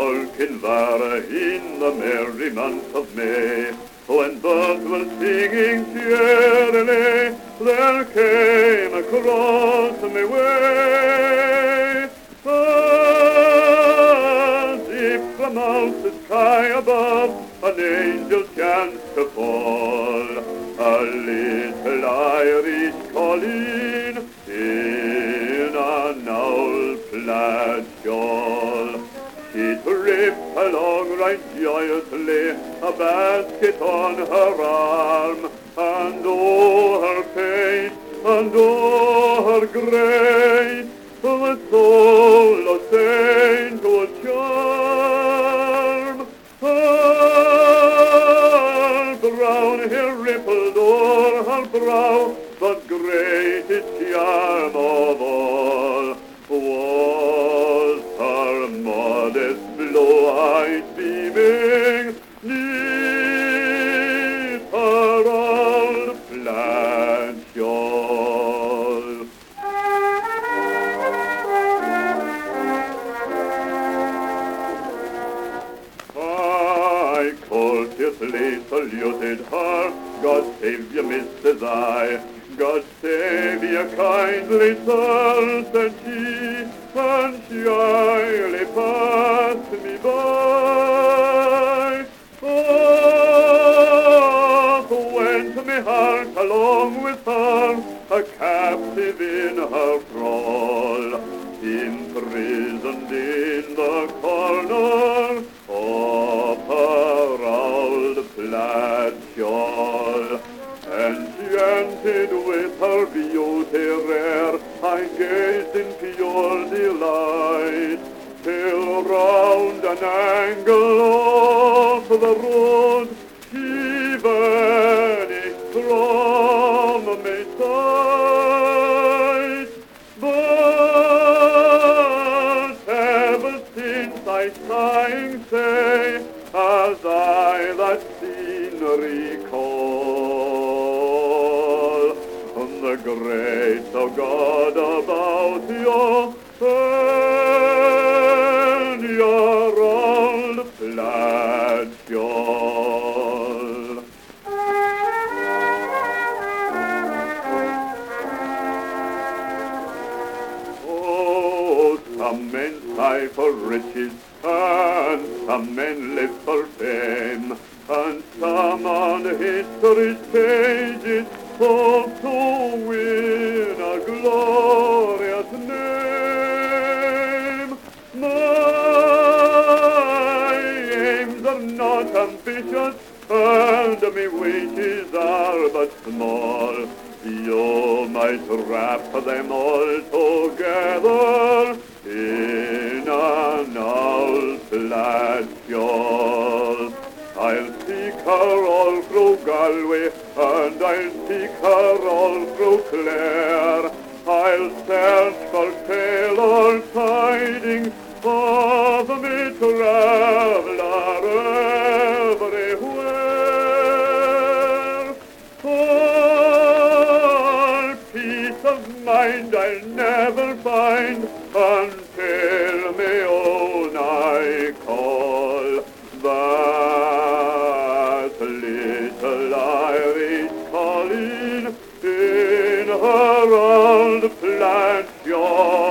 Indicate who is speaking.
Speaker 1: Valkenvara in the merry month of May, when birds were singing cheerily, there came across my way, as if from out the sky above an angel chanced to fall, a little Irish colleen in an old plaid shawl. She tripped along right joyously, a basket on her arm, and oh her face, and oh her grace, the soul of saint was charm. Her brown hair rippled o'er her brow, but greatest charm of all was her modest blue-eyes beaming neath her old plaid shawl. I courteously saluted her, God save you, Mrs. I. God save you, kindly sir, said she, and shyly passed me by. Off went my heart along with her, a captive in her thrall, imprisoned in the corner of her old plaid shawl. Enchanted with her beauty rare, I gazed in pure delight, till round an angle of the road she vanished from my sight. But ever since I sighing say, as I that scene recall, the grace of God about you and your old plaid shawl. Oh, some men sigh for riches, and some men live for fame, and some on history's pages hope to win a glorious name. My aims are not ambitious, and my wages are but small. You might wrap them all together in an old plaid shawl. I'll seek her all through Galway, and I'll seek her all through Clare. I'll search for tale or tidings of me traveller everywhere. All peace of mind I'll never find until me own I call. That little Irish colleen in her old plaid shawl.